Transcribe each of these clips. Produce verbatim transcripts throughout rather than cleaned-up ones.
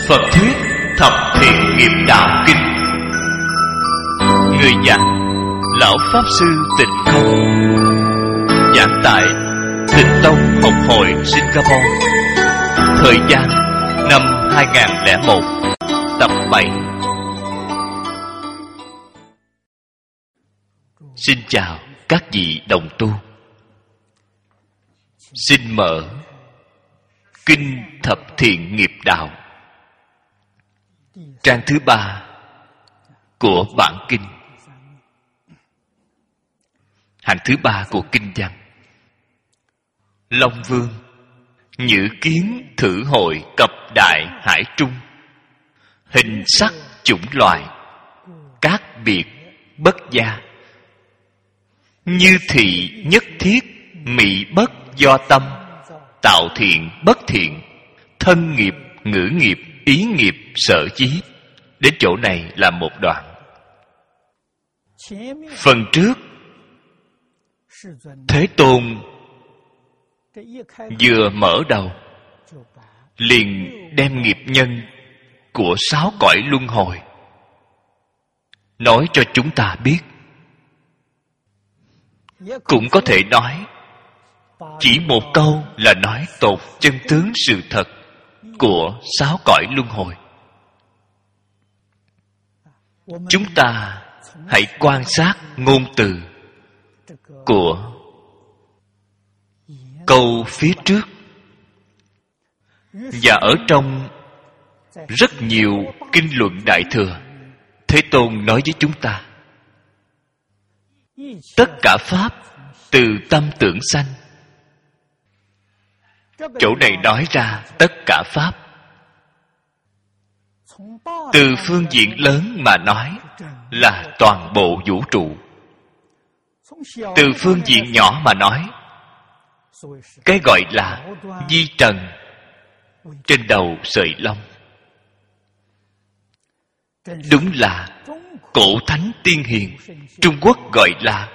Phật thuyết Thập Thiện Nghiệp Đạo Kinh. Người giảng Lão Pháp Sư Tịnh Không, giảng tại Tịnh Tông Học Hội Singapore. Thời gian năm hai nghìn không trăm lẻ một. Tập bảy. Xin chào các vị đồng tu. Xin mở Kinh Thập Thiện Nghiệp Đạo, trang thứ ba của bản kinh, hành thứ ba của kinh văn. Long Vương nhữ kiến thử hội cập đại hải trung, hình sắc chủng loại các biệt bất gia, như thị nhất thiết mị bất do tâm, tạo thiện bất thiện, thân nghiệp ngữ nghiệp ý nghiệp sở chí. Đến chỗ này là một đoạn. Phần trước Thế Tôn vừa mở đầu liền đem nghiệp nhân của sáu cõi luân hồi nói cho chúng ta biết. Cũng có thể nói chỉ một câu là nói tột chân tướng sự thật của sáu cõi luân hồi. Chúng ta hãy quan sát ngôn từ của câu phía trước, và ở trong rất nhiều kinh luận Đại Thừa, Thế Tôn nói với chúng ta: tất cả pháp từ tâm tưởng sanh. Chỗ này nói ra tất cả pháp. Từ phương diện lớn mà nói là toàn bộ vũ trụ. Từ phương diện nhỏ mà nói, cái gọi là di trần trên đầu sợi lông. Đúng là cổ thánh tiên hiền Trung Quốc gọi là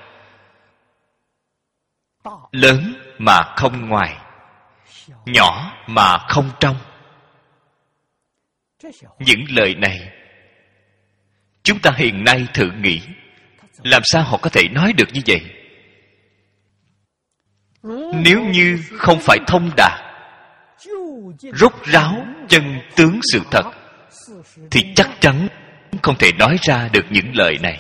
lớn mà không ngoài, nhỏ mà không trong. Những lời này chúng ta hiện nay thử nghĩ, làm sao họ có thể nói được như vậy? Nếu như không phải thông đạt, rốt ráo chân tướng sự thật, thì chắc chắn không thể nói ra được những lời này.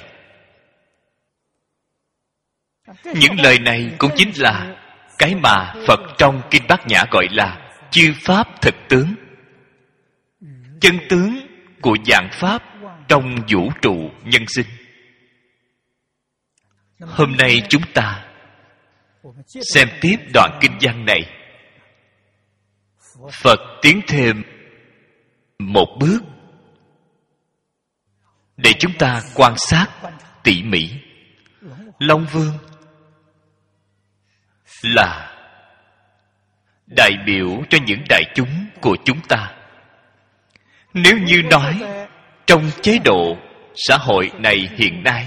Những lời này cũng chính là cái mà Phật trong Kinh Bát Nhã gọi là chư pháp thực tướng, chân tướng của vạn pháp trong vũ trụ nhân sinh. Hôm nay chúng ta xem tiếp đoạn kinh văn này. Phật tiến thêm một bước để chúng ta quan sát tỉ mỉ. Long Vương là đại biểu cho những đại chúng của chúng ta. Nếu như nói trong chế độ xã hội này hiện nay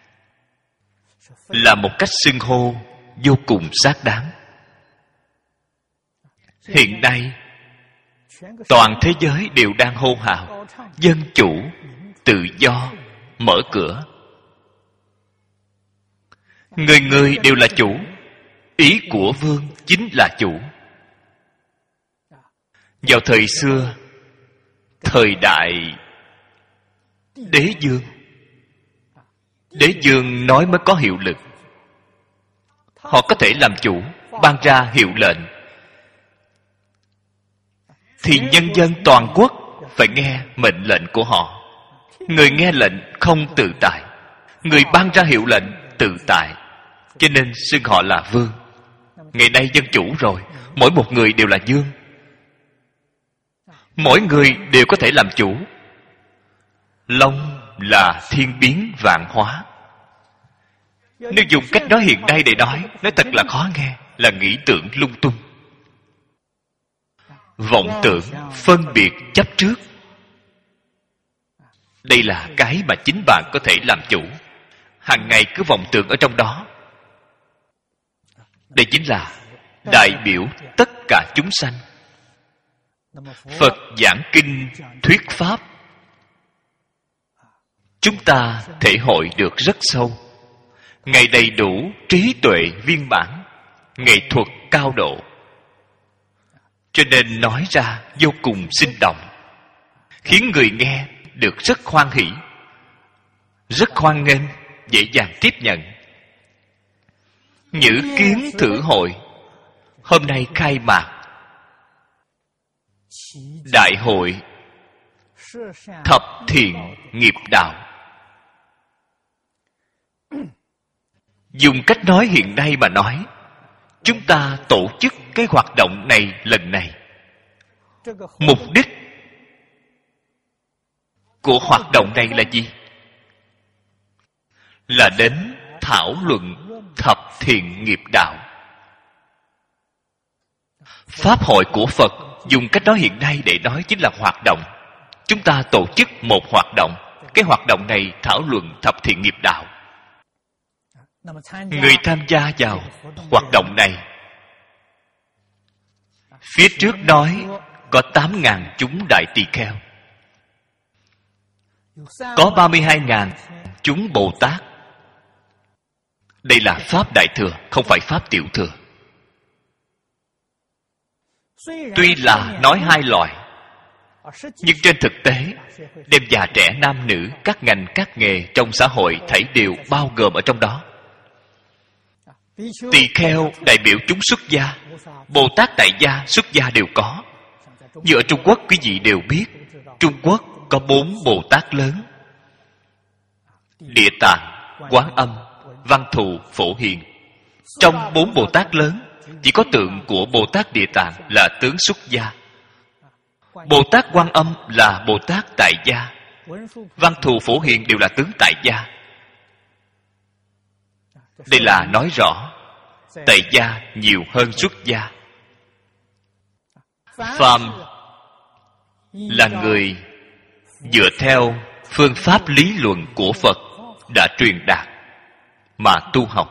là một cách xưng hô vô cùng xác đáng. Hiện nay toàn thế giới đều đang hô hào dân chủ, tự do, mở cửa. Người người đều là chủ. Ý của vương chính là chủ. Vào thời xưa, thời đại Đế Dương, Đế Dương nói mới có hiệu lực. Họ có thể làm chủ, ban ra hiệu lệnh, thì nhân dân toàn quốc phải nghe mệnh lệnh của họ. Người nghe lệnh không tự tại, người ban ra hiệu lệnh tự tại, cho nên xưng họ là vương. Ngày nay dân chủ rồi, mỗi một người đều là vương, mỗi người đều có thể làm chủ. Long là thiên biến vạn hóa. Nếu dùng cách nói hiện nay để nói, nói thật là khó nghe, là nghĩ tưởng lung tung. Vọng tưởng, phân biệt, chấp trước, đây là cái mà chính bạn có thể làm chủ. Hàng ngày cứ vọng tưởng ở trong đó. Đây chính là đại biểu tất cả chúng sanh. Phật giảng kinh thuyết pháp, chúng ta thể hội được rất sâu. Ngài đầy đủ trí tuệ viên mãn, nghệ thuật cao độ, cho nên nói ra vô cùng sinh động, khiến người nghe được rất hoan hỷ, rất hoan nghênh, dễ dàng tiếp nhận. Nhữ kiến thử hội hôm nay khai mạc đại hội thập thiện nghiệp đạo. Dùng cách nói hiện nay mà nói, chúng ta tổ chức cái hoạt động này lần này, mục đích của hoạt động này là gì? Là đến thảo luận thập thiện nghiệp đạo. Pháp hội của Phật, dùng cách nói hiện nay để nói chính là hoạt động. Chúng ta tổ chức một hoạt động, cái hoạt động này thảo luận thập thiện nghiệp đạo. Người tham gia vào hoạt động này, phía trước nói có tám ngàn chúng đại tỳ kheo, có ba mươi hai ngàn chúng Bồ Tát. Đây là Pháp Đại Thừa, không phải Pháp Tiểu Thừa. Tuy là nói hai loại, nhưng trên thực tế, đem già trẻ nam nữ, các ngành các nghề trong xã hội thảy đều bao gồm ở trong đó. Tỳ kheo đại biểu chúng xuất gia, Bồ Tát tại gia, xuất gia đều có. Như ở Trung Quốc, quý vị đều biết, Trung Quốc có bốn Bồ Tát lớn: Địa Tạng, Quán Âm, Văn Thù, Phổ Hiền. Trong bốn Bồ Tát lớn, chỉ có tượng của Bồ Tát Địa Tạng là tướng xuất gia, Bồ Tát Quan Âm là Bồ Tát tại gia, Văn Thù, Phổ Hiền đều là tướng tại gia. Đây là nói rõ tại gia nhiều hơn xuất gia. Phàm là người dựa theo phương pháp lý luận của Phật đã truyền đạt mà tu học.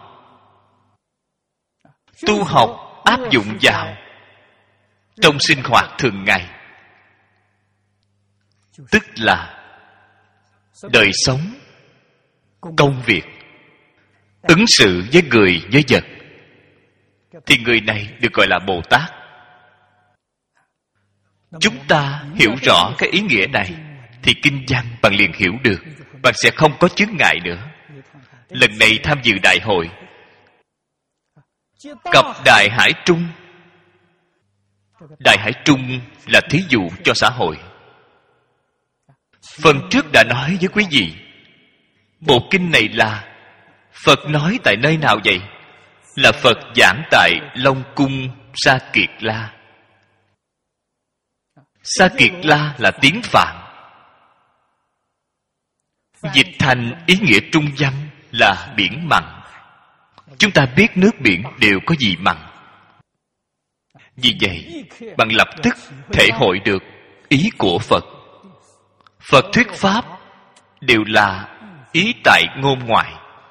Tu học áp dụng vào trong sinh hoạt thường ngày, tức là đời sống, công việc, ứng xử với người với vật, thì người này được gọi là Bồ Tát. Chúng ta hiểu rõ cái ý nghĩa này thì kinh văn bạn liền hiểu được, bạn sẽ không có chướng ngại nữa. Lần này tham dự đại hội Cập Đại Hải Trung. Đại Hải Trung là thí dụ cho xã hội. Phần trước đã nói với quý vị, bộ kinh này là Phật nói tại nơi nào vậy? Là Phật giảng tại Long Cung Sa Kiệt La. Sa Kiệt La là tiếng Phạn, dịch thành ý nghĩa trung văn là biển mặn. Chúng ta biết nước biển đều có gì mặn. Vì vậy, bạn lập tức thể hội được ý của Phật. Phật thuyết pháp đều là ý tại ngôn ngoại.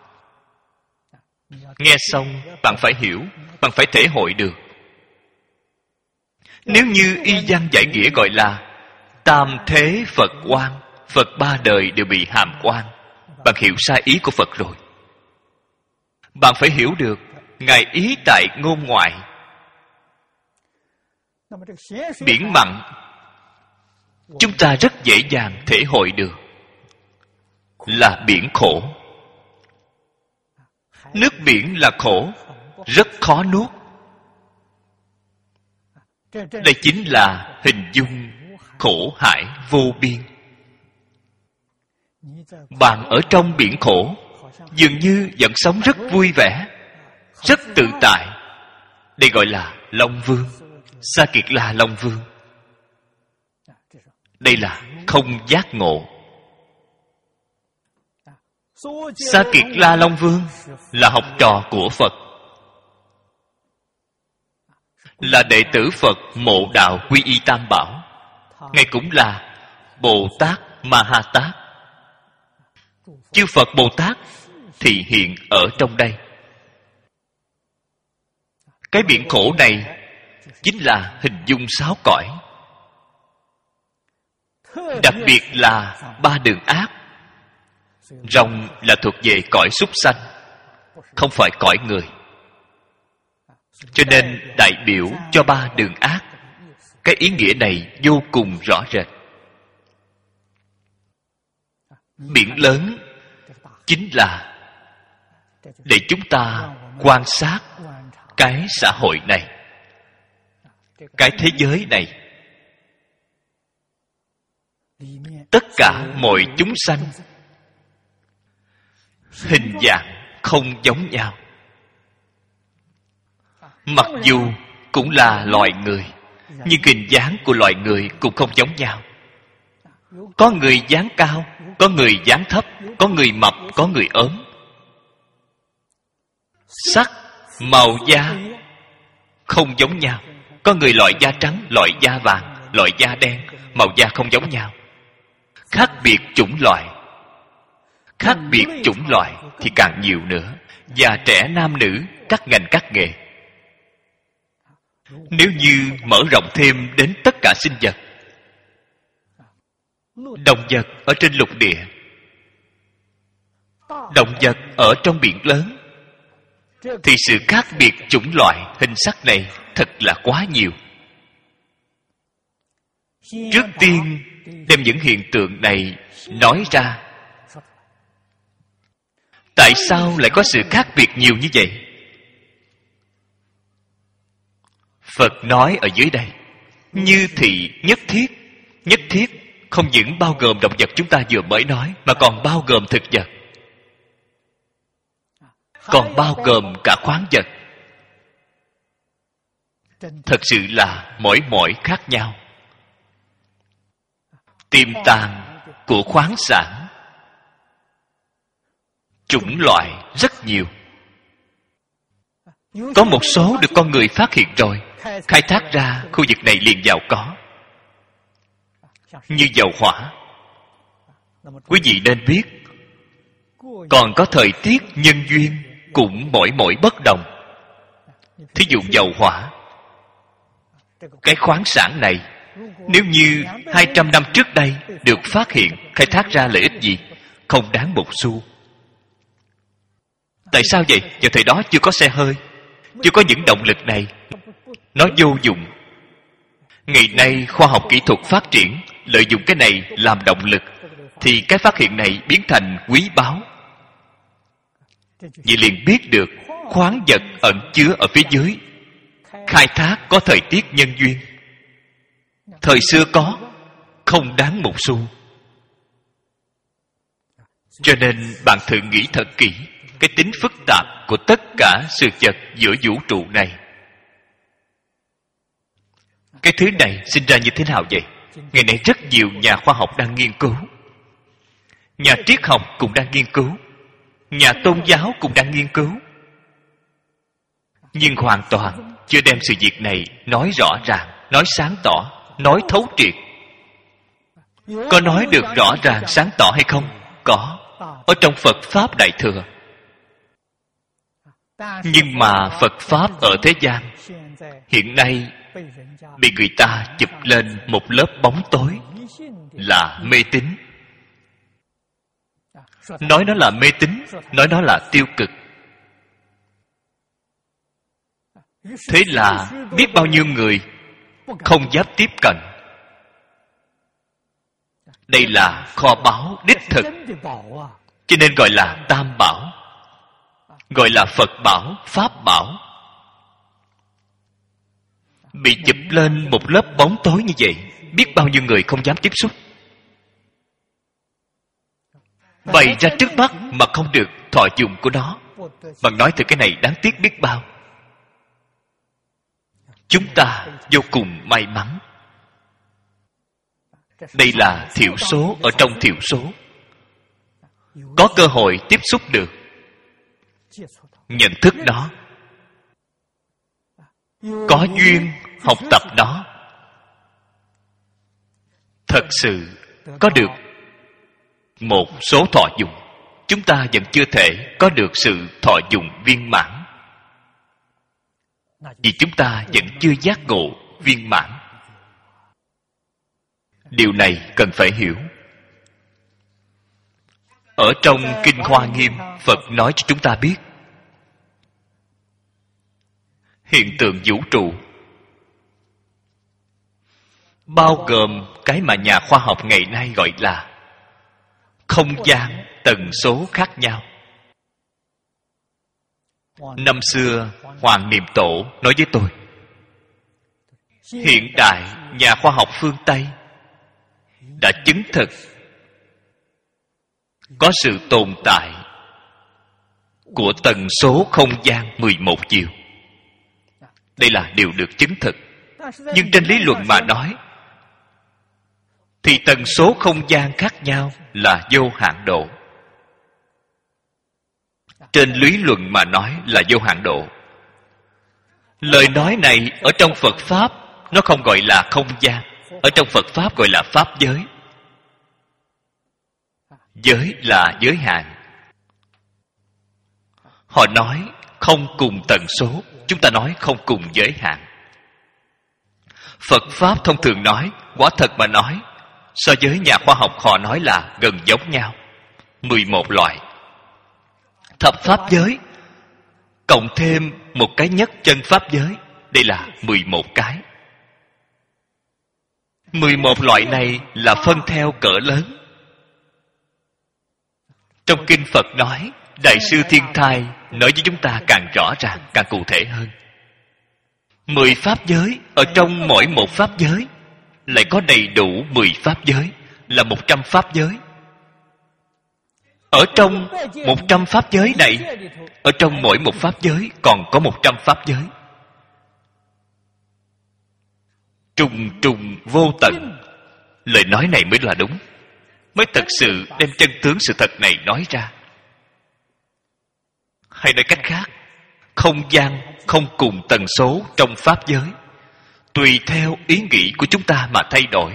Nghe xong, bạn phải hiểu, bạn phải thể hội được. Nếu như y văn giải nghĩa gọi là tam thế Phật quan, Phật ba đời đều bị hàm quan, bạn hiểu sai ý của Phật rồi. Bạn phải hiểu được Ngài ý tại ngôn ngoại. Biển mặn chúng ta rất dễ dàng thể hội được là biển khổ. Nước biển là khổ, rất khó nuốt. Đây chính là hình dung khổ hải vô biên. Bạn ở trong biển khổ dường như vẫn sống rất vui vẻ, rất tự tại. Đây gọi là Long Vương, Sa Kiệt La Long Vương. Đây là không giác ngộ. Sa Kiệt La Long Vương là học trò của Phật, là đệ tử Phật Mộ Đạo Quy Y Tam Bảo. Ngài cũng là Bồ Tát Ma Ha Tát. Chư Phật Bồ Tát thì hiện ở trong đây. Cái biển khổ này chính là hình dung sáu cõi. Đặc biệt là ba đường ác. Rồng là thuộc về cõi súc sanh, không phải cõi người, cho nên đại biểu cho ba đường ác. Cái ý nghĩa này vô cùng rõ rệt. Biển lớn chính là để chúng ta quan sát cái xã hội này, cái thế giới này. Tất cả mọi chúng sanh hình dạng không giống nhau. Mặc dù cũng là loài người, nhưng hình dáng của loài người cũng không giống nhau. Có người dáng cao, có người dáng thấp, có người mập, có người ốm. Sắc, màu da không giống nhau. Có người loại da trắng, loại da vàng, loại da đen, màu da không giống nhau. Khác biệt chủng loại. Khác biệt chủng loại thì càng nhiều nữa. Già trẻ nam nữ, các ngành các nghề. Nếu như mở rộng thêm đến tất cả sinh vật, động vật ở trên lục địa, động vật ở trong biển lớn, thì sự khác biệt chủng loại hình sắc này thật là quá nhiều. Trước tiên đem những hiện tượng này nói ra. Tại sao lại có sự khác biệt nhiều như vậy? Phật nói ở dưới đây, như thị nhất thiết. Nhất thiết không những bao gồm động vật chúng ta vừa mới nói, mà còn bao gồm thực vật, còn bao gồm cả khoáng vật. Thật sự là mỗi mỗi khác nhau. Tiềm tàng của khoáng sản, chủng loại rất nhiều. Có một số được con người phát hiện rồi, khai thác ra khu vực này liền giàu có. Như dầu hỏa, quý vị nên biết, còn có thời tiết nhân duyên cũng mỗi mỗi bất đồng. Thí dụ dầu hỏa, cái khoáng sản này, nếu như hai trăm năm trước đây được phát hiện, khai thác ra lợi ích gì? Không đáng một xu. Tại sao vậy? Vào thời đó chưa có xe hơi, chưa có những động lực này, nó vô dụng. Ngày nay khoa học kỹ thuật phát triển, lợi dụng cái này làm động lực, thì cái phát hiện này biến thành quý báu. Vậy liền biết được khoáng vật ẩn chứa ở phía dưới, khai thác có thời tiết nhân duyên. Thời xưa có, không đáng một xu. Cho nên bạn thử nghĩ thật kỹ cái tính phức tạp của tất cả sự vật giữa vũ trụ này. Cái thứ này sinh ra như thế nào vậy? Ngày nay rất nhiều nhà khoa học đang nghiên cứu, nhà triết học cũng đang nghiên cứu, nhà tôn giáo cũng đang nghiên cứu, nhưng hoàn toàn chưa đem sự việc này nói rõ ràng, nói sáng tỏ, nói thấu triệt. Có nói được rõ ràng sáng tỏ hay không? Có, ở trong Phật Pháp Đại Thừa. Nhưng mà Phật Pháp ở thế gian hiện nay bị người ta chụp lên một lớp bóng tối, là mê tín. Nói nó là mê tín, nói nó là tiêu cực. Thế là biết bao nhiêu người không dám tiếp cận. Đây là kho báu đích thực, cho nên gọi là Tam Bảo, gọi là Phật Bảo, Pháp Bảo. Bị chụp lên một lớp bóng tối như vậy, biết bao nhiêu người không dám tiếp xúc. Bày ra trước mắt mà không được thọ dụng của nó. Bạn nói từ cái này đáng tiếc biết bao. Chúng ta vô cùng may mắn. Đây là thiểu số ở trong thiểu số, có cơ hội tiếp xúc được, nhận thức nó, có duyên học tập nó. Thật sự có được một số thọ dụng. Chúng ta vẫn chưa thể có được sự thọ dụng viên mãn, vì chúng ta vẫn chưa giác ngộ viên mãn. Điều này cần phải hiểu. Ở trong Kinh Hoa Nghiêm, Phật nói cho chúng ta biết hiện tượng vũ trụ bao gồm cái mà nhà khoa học ngày nay gọi là không gian tần số khác nhau. Năm xưa, Hoàng Niệm Tổ nói với tôi, hiện đại nhà khoa học phương Tây đã chứng thực có sự tồn tại của tần số không gian mười một chiều. Đây là điều được chứng thực. Nhưng trên lý luận mà nói thì tần số không gian khác nhau là vô hạn độ. Trên lý luận mà nói là vô hạn độ. Lời nói này ở trong Phật Pháp nó không gọi là không gian. Ở trong Phật Pháp gọi là Pháp giới. Giới là giới hạn. Họ nói không cùng tần số, chúng ta nói không cùng giới hạn. Phật Pháp thông thường nói, quả thật mà nói, so với nhà khoa học họ nói là gần giống nhau. mười một loại. Thập Pháp giới cộng thêm một cái nhất chân Pháp giới, đây là mười một cái. mười một loại này là phân theo cỡ lớn. Trong Kinh Phật nói, Đại sư Thiên Thai nói với chúng ta càng rõ ràng, càng cụ thể hơn. Mười Pháp giới, ở trong mỗi một Pháp giới lại có đầy đủ mười Pháp giới, là một trăm Pháp giới. Ở trong một trăm Pháp giới này, ở trong mỗi một Pháp giới còn có một trăm Pháp giới. Trùng trùng vô tận. Lời nói này mới là đúng, mới thật sự đem chân tướng sự thật này nói ra. Hay nói cách khác, không gian không cùng tần số trong Pháp giới, tùy theo ý nghĩ của chúng ta mà thay đổi.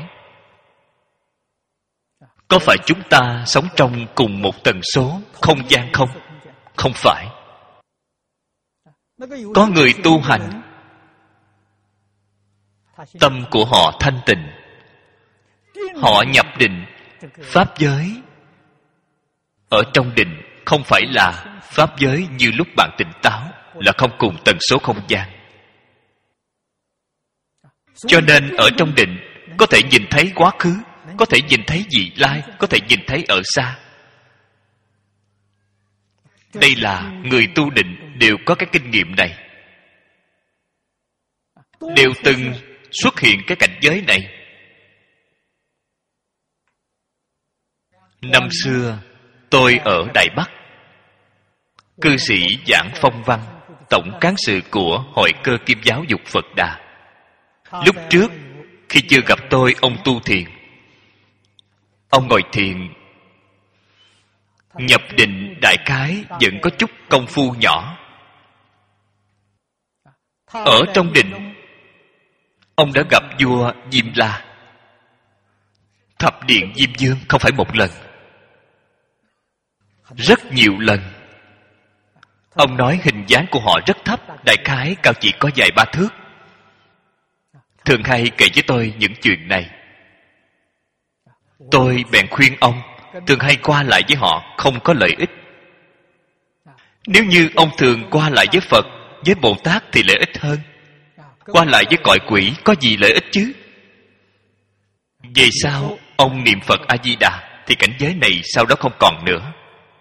Có phải chúng ta sống trong cùng một tần số không gian không? Không phải. Có người tu hành, tâm của họ thanh tịnh, họ nhập định. Pháp giới ở trong định không phải là Pháp giới như lúc bạn tỉnh táo, là không cùng tần số không gian. Cho nên ở trong định có thể nhìn thấy quá khứ, có thể nhìn thấy vị lai, có thể nhìn thấy ở xa. Đây là người tu định đều có cái kinh nghiệm này, đều từng xuất hiện cái cảnh giới này. Năm xưa tôi ở Đài Bắc, cư sĩ Giảng Phong Văn, tổng cán sự của Hội Cơ Kim Giáo Dục Phật Đà. Lúc trước khi chưa gặp tôi, ông tu thiền. Ông ngồi thiền nhập định, đại khái vẫn có chút công phu nhỏ. Ở trong định, ông đã gặp vua Diêm La. Thập điện Diêm Vương không phải một lần, rất nhiều lần. Ông nói hình dáng của họ rất thấp, đại khái cao chỉ có vài ba thước. Thường hay kể với tôi những chuyện này. Tôi bèn khuyên ông, thường hay qua lại với họ không có lợi ích. Nếu như ông thường qua lại với Phật, với Bồ Tát thì lợi ích hơn. Qua lại với cõi quỷ có gì lợi ích chứ? Vì sao ông niệm Phật A-di-đà thì cảnh giới này sau đó không còn nữa?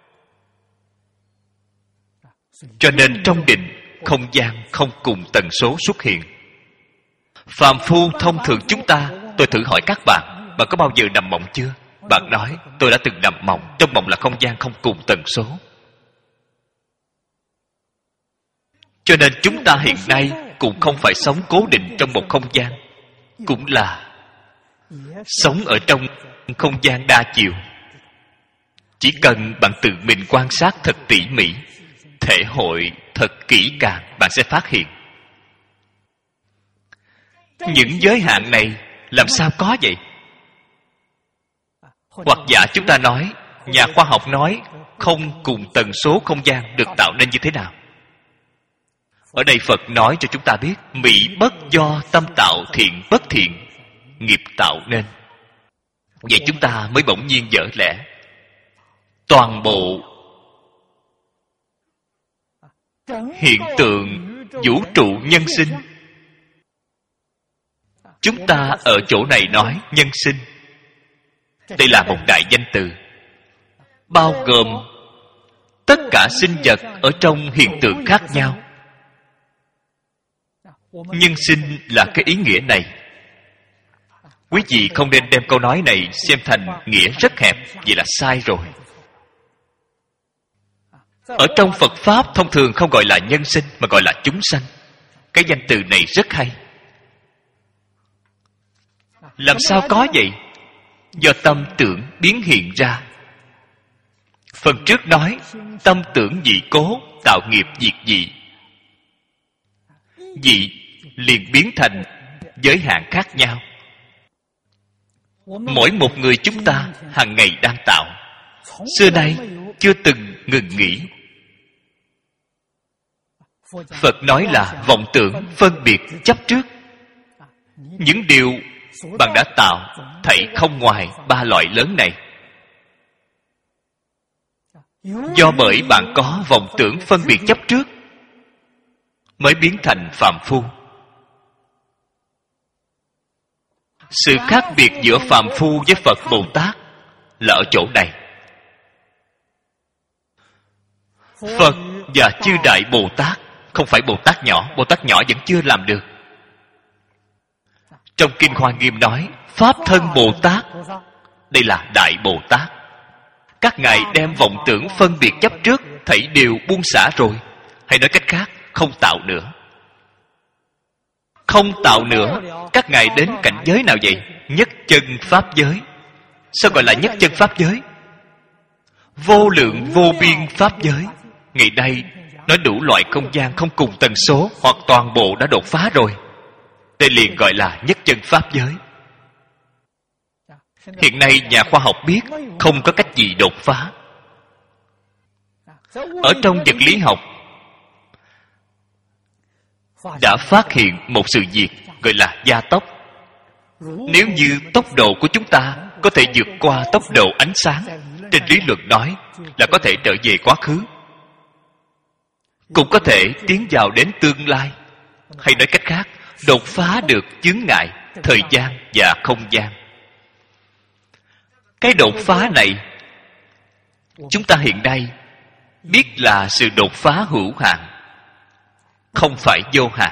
Cho nên trong định, không gian không cùng tần số xuất hiện. Phàm phu thông thường chúng ta, tôi thử hỏi các bạn, bạn có bao giờ nằm mộng chưa? Bạn nói, tôi đã từng nằm mộng, trong mộng là không gian không cùng tần số. Cho nên chúng ta hiện nay cũng không phải sống cố định trong một không gian, cũng là sống ở trong không gian đa chiều. Chỉ cần bạn tự mình quan sát thật tỉ mỉ, thể hội thật kỹ càng, bạn sẽ phát hiện những giới hạn này làm sao có vậy? Hoặc giả chúng ta nói, nhà khoa học nói không cùng tần số không gian được tạo nên như thế nào? Ở đây Phật nói cho chúng ta biết, mỹ bất do tâm tạo, thiện bất thiện nghiệp tạo nên. vậy chúng ta mới bỗng nhiên vỡ lẽ. Toàn bộ hiện tượng vũ trụ nhân sinh, chúng ta ở chỗ này nói nhân sinh, đây là một đại danh từ, bao gồm tất cả sinh vật ở trong hiện tượng khác nhau. Nhân sinh là cái ý nghĩa này. Quý vị không nên đem câu nói này xem thành nghĩa rất hẹp, vậy là sai rồi. Ở trong Phật Pháp thông thường không gọi là nhân sinh mà gọi là chúng sanh. Cái danh từ này rất hay. Làm sao có vậy? Do tâm tưởng biến hiện ra. Phần trước nói tâm tưởng dị cố tạo nghiệp diệt dị. Dị liền biến thành giới hạn khác nhau. Mỗi một người chúng ta hàng ngày đang tạo, xưa nay chưa từng ngừng nghỉ. Phật nói là vọng tưởng phân biệt chấp trước. Những điều bạn đã tạo thảy không ngoài ba loại lớn này. Do bởi bạn có vọng tưởng phân biệt chấp trước mới biến thành phàm phu. Sự khác biệt giữa phàm phu với Phật Bồ Tát là ở chỗ này. Phật và chư Đại Bồ Tát không phải Bồ Tát nhỏ. Bồ Tát nhỏ vẫn chưa làm được. Trong Kinh Hoa Nghiêm nói Pháp thân Bồ Tát, đây là Đại Bồ Tát. Các ngài đem vọng tưởng phân biệt chấp trước thảy đều buông xả rồi. Hay nói cách khác, không tạo nữa. Không tạo nữa, các ngài đến cảnh giới nào vậy? Nhất chân Pháp giới. Sao gọi là nhất chân Pháp giới? Vô lượng vô biên Pháp giới. Ngày nay nói đủ loại không gian không cùng tần số hoặc toàn bộ đã đột phá rồi. Đây liền gọi là nhất chân Pháp giới. Hiện nay nhà khoa học biết không có cách gì đột phá. Ở trong vật lý học đã phát hiện một sự việc gọi là gia tốc. Nếu như tốc độ của chúng ta có thể vượt qua tốc độ ánh sáng, trên lý luận nói là có thể trở về quá khứ, cũng có thể tiến vào đến tương lai. Hay nói cách khác, đột phá được chướng ngại thời gian và không gian. Cái đột phá này chúng ta hiện nay biết là sự đột phá hữu hạn, không phải vô hạn.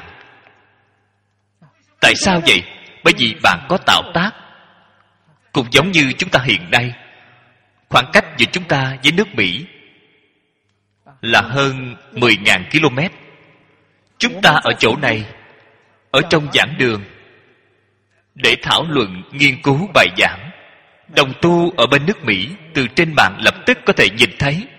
Tại sao vậy? Bởi vì bạn có tạo tác. Cũng giống như chúng ta hiện nay, khoảng cách giữa chúng ta với nước Mỹ là hơn mười nghìn ki lô mét. Chúng ta ở chỗ này, ở trong giảng đường, để thảo luận, nghiên cứu bài giảng. Đồng tu ở bên nước Mỹ từ trên mạng lập tức có thể nhìn thấy.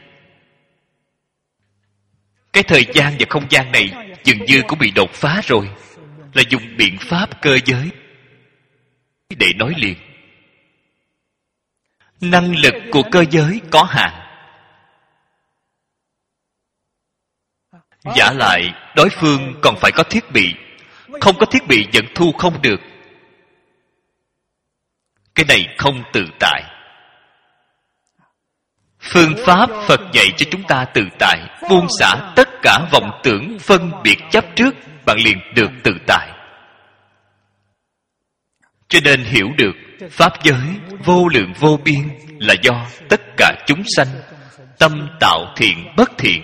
Cái thời gian và không gian này dường như cũng bị đột phá rồi, là dùng biện pháp cơ giới để nối liền. Năng lực của cơ giới có hạn. Giả lại đối phương còn phải có thiết bị, không có thiết bị vẫn thu không được. Cái này không tự tại. Phương pháp Phật dạy cho chúng ta tự tại, buông xả tất cả vọng tưởng phân biệt chấp trước, bạn liền được tự tại. Cho nên hiểu được Pháp giới vô lượng vô biên là do tất cả chúng sanh tâm tạo thiện bất thiện.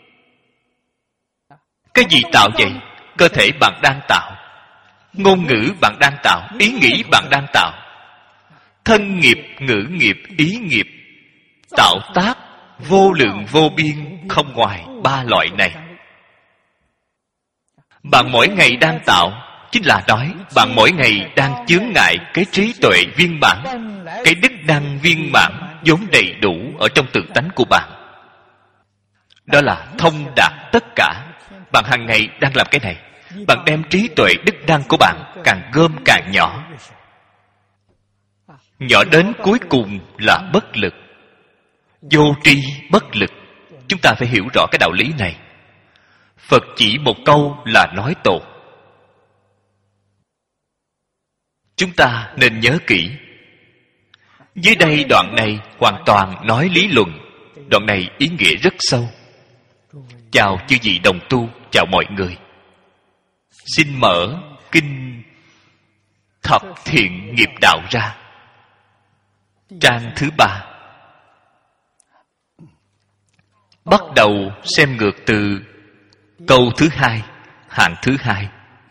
Cái gì tạo vậy? Cơ thể bạn đang tạo, ngôn ngữ bạn đang tạo, ý nghĩ bạn đang tạo. Thân nghiệp, ngữ nghiệp, ý nghiệp, tạo tác vô lượng vô biên không ngoài ba loại này. Bạn mỗi ngày đang tạo, chính là nói bạn mỗi ngày đang chướng ngại cái trí tuệ viên mãn, cái đức năng viên mãn vốn đầy đủ ở trong tự tánh của bạn. Đó là thông đạt tất cả. Bạn hàng ngày đang làm cái này. Bạn đem trí tuệ đức năng của bạn càng gom càng nhỏ, nhỏ đến cuối cùng là bất lực, vô tri bất lực. Chúng ta phải hiểu rõ cái đạo lý này. Phật chỉ một câu là nói tột. Chúng ta nên nhớ kỹ. Dưới đây đoạn này hoàn toàn nói lý luận. Đoạn này ý nghĩa rất sâu. Chào chư vị đồng tu, chào mọi người. Xin mở kinh Thập Thiện Nghiệp Đạo ra, trang thứ ba. Bắt đầu xem ngược từ câu thứ hai, hạng thứ hai.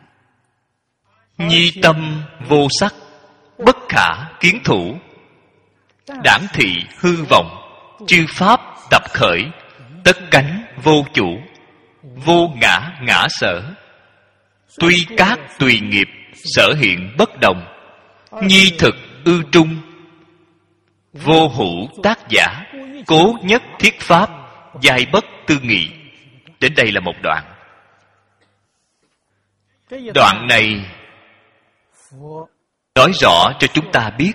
Nhi tâm vô sắc, bất khả kiến thủ. Đảng thị hư vọng, chư pháp tập khởi. Tất cánh vô chủ, vô ngã ngã sở. Tuy các tùy nghiệp, sở hiện bất đồng. Nhi thực ư trung, vô hữu tác giả. Cố nhất thiết pháp, giai bất tư nghị. Đến đây là một đoạn. Đoạn này nói rõ cho chúng ta biết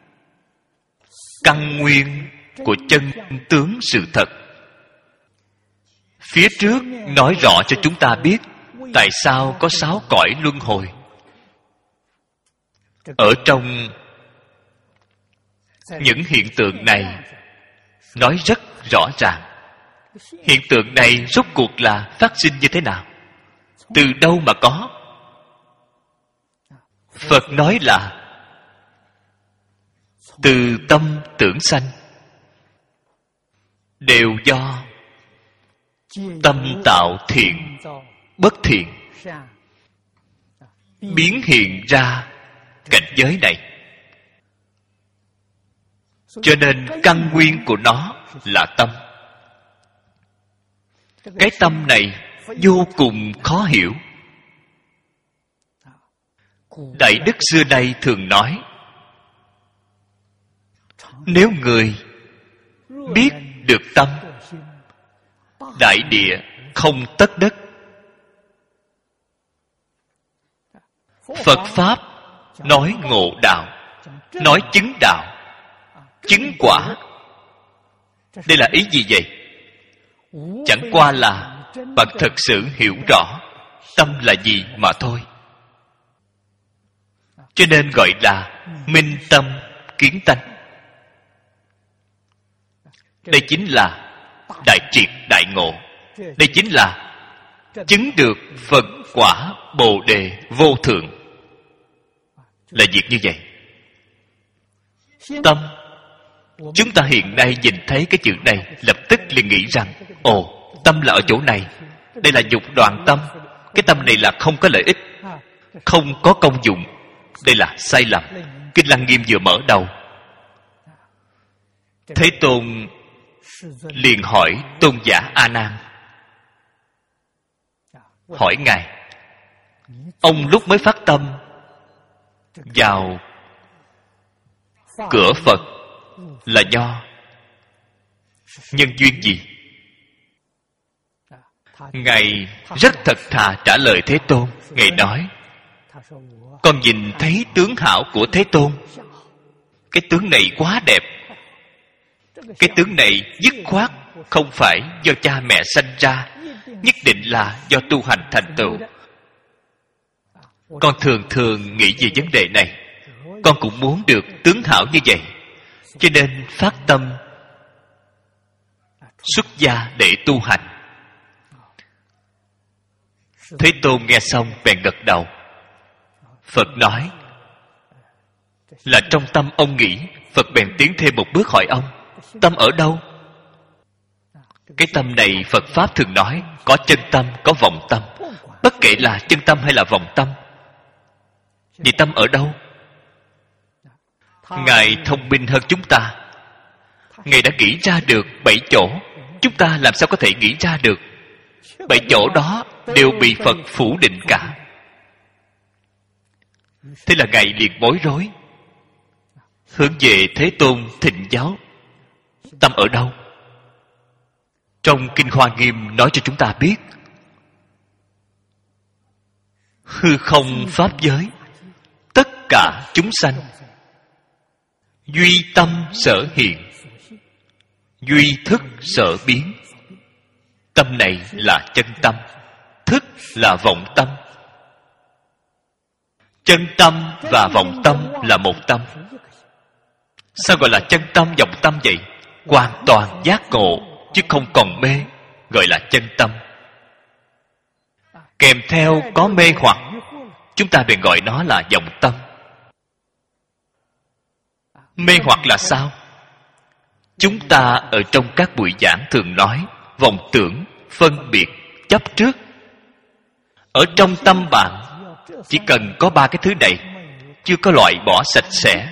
căn nguyên của chân tướng sự thật. Phía trước nói rõ cho chúng ta biết tại sao có sáu cõi luân hồi. Ở trong những hiện tượng này nói rất rõ ràng. Hiện tượng này rốt cuộc là phát sinh như thế nào? Từ đâu mà có? Phật nói là từ tâm tưởng sanh, đều do tâm tạo thiện bất thiện biến hiện ra cảnh giới này. Cho nên căn nguyên của nó là tâm. Cái tâm này vô cùng khó hiểu. Đại đức xưa nay thường nói, nếu người biết được tâm, đại địa không tất đất. Phật Pháp nói ngộ đạo, nói chứng đạo, chứng quả. Đây là ý gì vậy? Chẳng qua là bạn thật sự hiểu rõ tâm là gì mà thôi. Cho nên gọi là minh tâm kiến tánh. Đây chính là đại triệt đại ngộ. Đây chính là chứng được Phật quả Bồ Đề vô thượng. Là việc như vậy. Tâm, chúng ta hiện nay nhìn thấy cái chữ này, lập tức liền nghĩ rằng, ồ, tâm là ở chỗ này. Đây là dục đoạn tâm. Cái tâm này là không có lợi ích, không có công dụng. Đây là sai lầm. Kinh Lăng Nghiêm vừa mở đầu, Thế Tôn liền hỏi tôn giả A Nan, hỏi ngài, ông lúc mới phát tâm vào cửa Phật là do nhân duyên gì? Ngài rất thật thà trả lời Thế Tôn. Ngài nói, con nhìn thấy tướng hảo của Thế Tôn. Cái tướng này quá đẹp. Cái tướng này dứt khoát không phải do cha mẹ sanh ra, nhất định là do tu hành thành tựu. Con thường thường nghĩ về vấn đề này. Con cũng muốn được tướng hảo như vậy, cho nên phát tâm xuất gia để tu hành. Thế Tôn nghe xong bèn gật đầu. Phật nói là trong tâm ông nghĩ. Phật bèn tiến thêm một bước hỏi ông, tâm ở đâu? Cái tâm này Phật Pháp thường nói có chân tâm, có vọng tâm. Bất kể là chân tâm hay là vọng tâm, vì tâm ở đâu? Ngài thông minh hơn chúng ta. Ngài đã nghĩ ra được bảy chỗ. Chúng ta làm sao có thể nghĩ ra được? Bảy chỗ đó đều bị Phật phủ định cả. Thế là Ngài liền bối rối, hướng về Thế Tôn thỉnh giáo, tâm ở đâu? Trong Kinh Hoa Nghiêm nói cho chúng ta biết, hư không pháp giới, tất cả chúng sanh, duy tâm sở hiện, duy thức sở biến. Tâm này là chân tâm, thức là vọng tâm. Chân tâm và vọng tâm là một tâm. Sao gọi là chân tâm vọng tâm vậy? Hoàn toàn giác ngộ, chứ không còn mê, gọi là chân tâm. Kèm theo có mê hoặc, chúng ta bèn gọi nó là vọng tâm. Mê hoặc là sao? Chúng ta ở trong các buổi giảng thường nói vọng tưởng, phân biệt, chấp trước. Ở trong tâm bạn, chỉ cần có ba cái thứ này, chưa có loại bỏ sạch sẽ.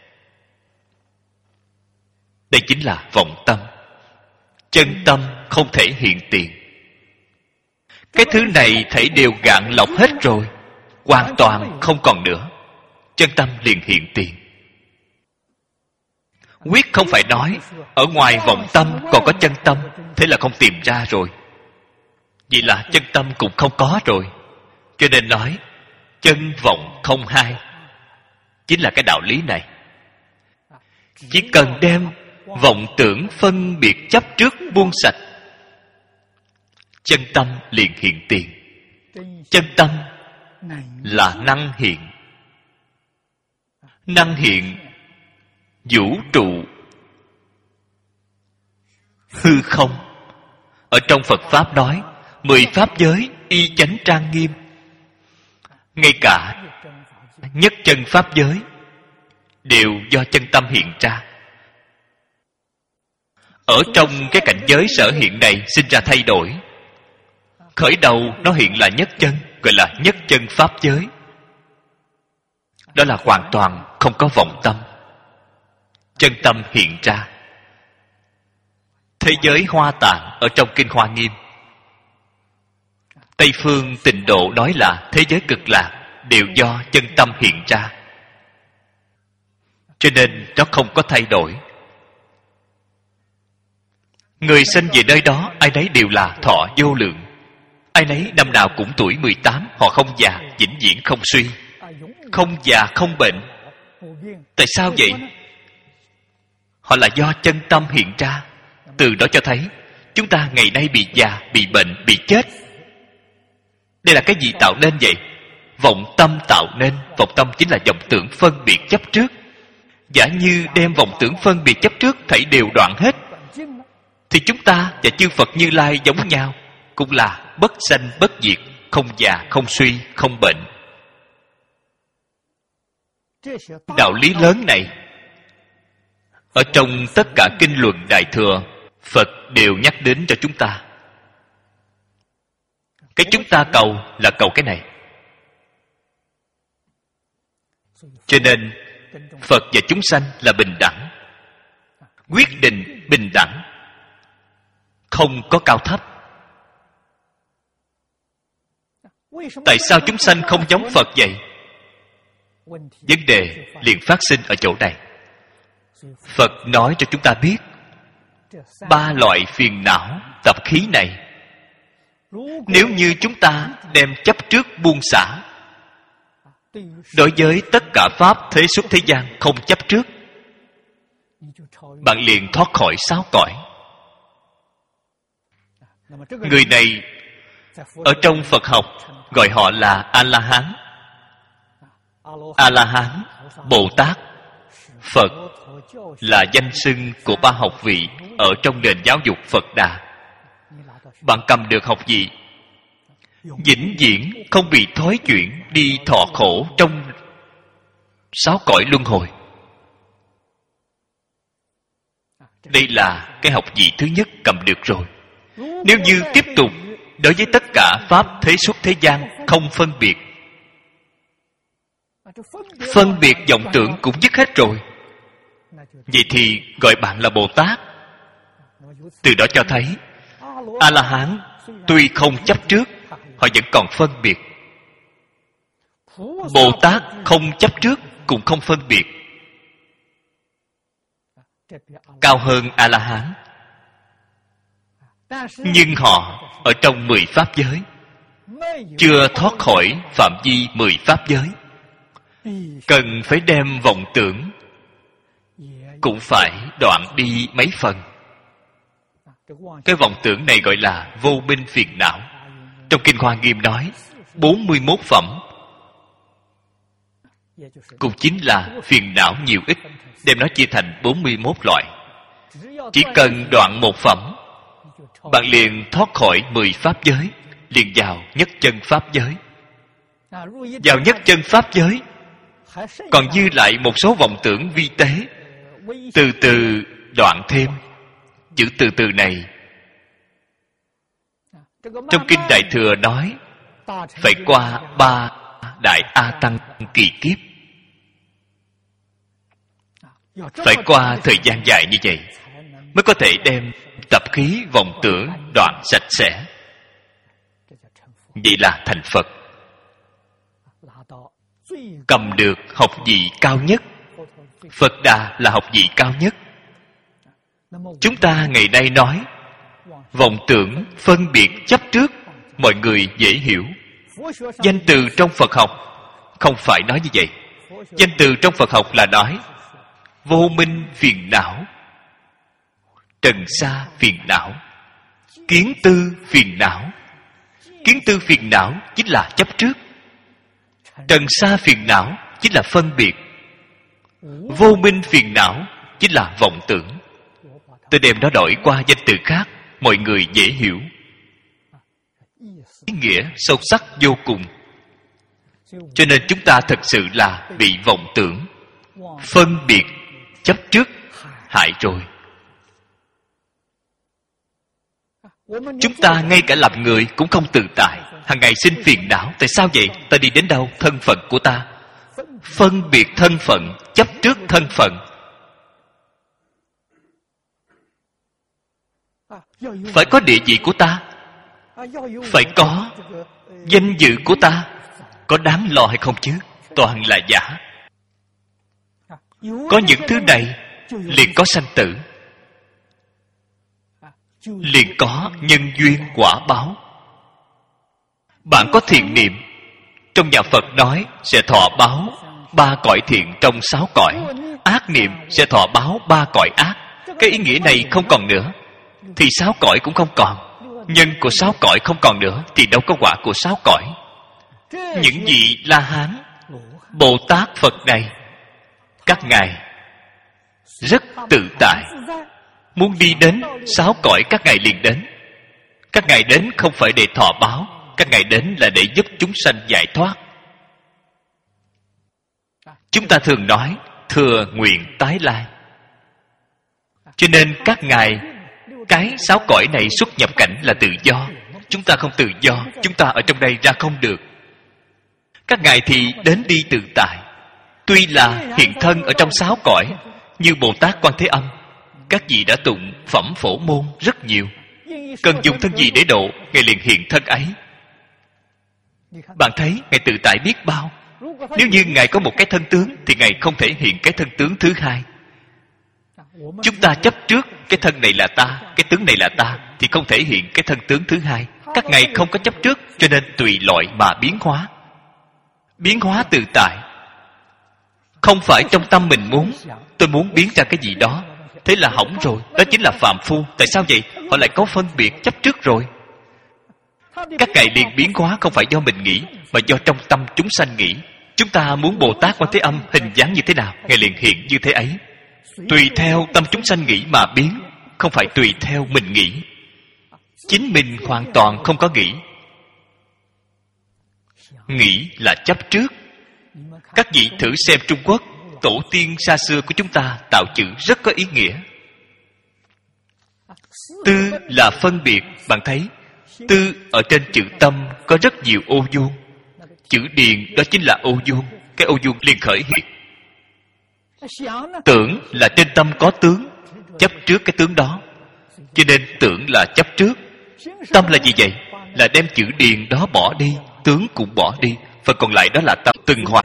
Đây chính là vọng tâm. Chân tâm không thể hiện tiền. Cái thứ này thảy đều gạn lọc hết rồi, hoàn toàn không còn nữa. Chân tâm liền hiện tiền. Quyết không phải nói ở ngoài vọng tâm còn có chân tâm, thế là không tìm ra rồi. Vậy là chân tâm cũng không có rồi. Cho nên nói chân vọng không hai, chính là cái đạo lý này. Chỉ cần đem vọng tưởng phân biệt chấp trước buông sạch, chân tâm liền hiện tiền. Chân tâm là năng hiện. Năng hiện vũ trụ hư không. Ở trong Phật Pháp nói mười pháp giới y chánh trang nghiêm. Ngay cả nhất chân pháp giới đều do chân tâm hiện ra. Ở trong cái cảnh giới sở hiện này sinh ra thay đổi. Khởi đầu nó hiện là nhất chân, gọi là nhất chân pháp giới. Đó là hoàn toàn không có vọng tâm. Chân tâm hiện ra. Thế giới Hoa Tạng ở trong Kinh Hoa Nghiêm, Tây phương Tịnh Độ nói là thế giới Cực Lạc đều do chân tâm hiện ra. Cho nên nó không có thay đổi. Người sinh về nơi đó ai nấy đều là thọ vô lượng. Ai nấy năm nào cũng tuổi mười tám, họ không già, vĩnh viễn không suy. Không già không bệnh. Tại sao vậy? Họ là do chân tâm hiện ra. Từ đó cho thấy chúng ta ngày nay bị già, bị bệnh, bị chết. Đây là cái gì tạo nên vậy? Vọng tâm tạo nên. Vọng tâm chính là vọng tưởng phân biệt chấp trước. Giả như đem vọng tưởng phân biệt chấp trước thảy đều đoạn hết, thì chúng ta và chư Phật Như Lai giống nhau, cũng là bất sanh bất diệt, không già không suy, không bệnh. Đạo lý lớn này ở trong tất cả kinh luận Đại Thừa, Phật đều nhắc đến cho chúng ta. Cái chúng ta cầu là cầu cái này. Cho nên Phật và chúng sanh là bình đẳng. Quyết định bình đẳng, không có cao thấp. Tại sao chúng sanh không giống Phật vậy? Vấn đề liền phát sinh ở chỗ này. Phật nói cho chúng ta biết ba loại phiền não tập khí này, nếu như chúng ta đem chấp trước buông xả, đối với tất cả pháp thế xuất thế gian không chấp trước, bạn liền thoát khỏi sáu cõi. Người này ở trong Phật học gọi họ là A-la-hán. A-la-hán, Bồ Tát, Phật là danh xưng của ba học vị ở trong nền giáo dục Phật Đà. Bạn cầm được học vị, vĩnh viễn không bị thói chuyển đi thọ khổ trong sáu cõi luân hồi. Đây là cái học vị thứ nhất cầm được rồi. Nếu như tiếp tục đối với tất cả pháp thế xuất thế gian không phân biệt, phân biệt vọng tưởng cũng dứt hết rồi, vậy thì gọi bạn là Bồ Tát. Từ đó cho thấy A-la-hán tuy không chấp trước, họ vẫn còn phân biệt. Bồ Tát không chấp trước cũng không phân biệt, cao hơn A-la-hán. Nhưng họ ở trong mười pháp giới, chưa thoát khỏi phạm vi mười pháp giới, cần phải đem vọng tưởng cũng phải đoạn đi mấy phần. Cái vọng tưởng này gọi là vô minh phiền não. Trong Kinh Hoa Nghiêm nói bốn mươi mốt phẩm cũng chính là phiền não nhiều ít, đem nó chia thành bốn mươi mốt loại. Chỉ cần đoạn một phẩm, bạn liền thoát khỏi mười pháp giới, liền vào nhất chân pháp giới. Vào nhất chân pháp giới, còn dư lại một số vọng tưởng vi tế, từ từ đoạn thêm. Chữ từ từ này trong Kinh Đại Thừa nói phải qua ba đại A Tăng kỳ kiếp, phải qua thời gian dài như vậy mới có thể đem tập khí vọng tưởng đoạn sạch sẽ. Vậy là thành Phật, cầm được học vị cao nhất. Phật Đà là học vị cao nhất. Chúng ta ngày nay nói vọng tưởng phân biệt chấp trước, mọi người dễ hiểu. Danh từ trong Phật học không phải nói như vậy. Danh từ trong Phật học là nói vô minh phiền não, trần sa phiền não, kiến tư phiền não. Kiến tư phiền não chính là chấp trước, trần sa phiền não chính là phân biệt, vô minh phiền não chính là vọng tưởng. Tôi đem nó đổi qua danh từ khác, mọi người dễ hiểu. Ý nghĩa sâu sắc vô cùng. Cho nên chúng ta thật sự là bị vọng tưởng phân biệt chấp trước hại rồi. Chúng ta ngay cả làm người cũng không tự tại, hàng ngày sinh phiền não. Tại sao vậy? Ta đi đến đâu? Thân phận của ta, phân biệt thân phận, chấp trước thân phận. Phải có địa vị của ta, phải có danh dự của ta. Có đáng lo hay không chứ? Toàn là giả. Có những thứ này liền có sanh tử, liền có nhân duyên quả báo. Bạn có thiện niệm, trong nhà Phật nói sẽ thọ báo ba cõi thiện trong sáu cõi. Ác niệm sẽ thọ báo ba cõi ác. Cái ý nghĩa này không còn nữa thì sáu cõi cũng không còn. Nhân của sáu cõi không còn nữa thì đâu có quả của sáu cõi. Những vị La Hán, Bồ Tát, Phật này, các ngài rất tự tại. Muốn đi đến sáu cõi các ngài liền đến. Các ngài đến không phải để thọ báo, các ngài đến là để giúp chúng sanh giải thoát. Chúng ta thường nói thừa nguyện tái lai. Cho nên các ngài cái sáu cõi này xuất nhập cảnh là tự do. Chúng ta không tự do, chúng ta ở trong đây ra không được. Các ngài thì đến đi tự tại. Tuy là hiện thân ở trong sáu cõi, như Bồ Tát Quan Thế Âm, các vị đã tụng phẩm phổ môn rất nhiều. Cần dùng thân gì để độ, ngài liền hiện thân ấy. Bạn thấy ngài tự tại biết bao. Nếu như ngài có một cái thân tướng thì ngài không thể hiện cái thân tướng thứ hai. Chúng ta chấp trước cái thân này là ta, cái tướng này là ta, thì không thể hiện cái thân tướng thứ hai. Các ngài không có chấp trước, cho nên tùy loại mà biến hóa. Biến hóa tự tại. Không phải trong tâm mình muốn, tôi muốn biến ra cái gì đó, thế là hỏng rồi. Đó chính là phàm phu. Tại sao vậy? Họ lại có phân biệt chấp trước rồi. Các ngài liền biến hóa không phải do mình nghĩ, mà do trong tâm chúng sanh nghĩ. Chúng ta muốn Bồ Tát Quan Thế Âm hình dáng như thế nào, ngài liền hiện như thế ấy. Tùy theo tâm chúng sanh nghĩ mà biến, không phải tùy theo mình nghĩ. Chính mình hoàn toàn không có nghĩ. Nghĩ là chấp trước. Các vị thử xem Trung Quốc, tổ tiên xa xưa của chúng ta tạo chữ rất có ý nghĩa. Tư là phân biệt. Bạn thấy tư ở trên chữ tâm có rất nhiều ô vuông. Chữ điền đó chính là ô vuông. Cái ô vuông liền khởi hiện. Tưởng là trên tâm có tướng, chấp trước cái tướng đó, cho nên tưởng là chấp trước. Tâm là gì vậy? Là đem chữ điền đó bỏ đi, tướng cũng bỏ đi, phần còn lại đó là tâm từng hoạt.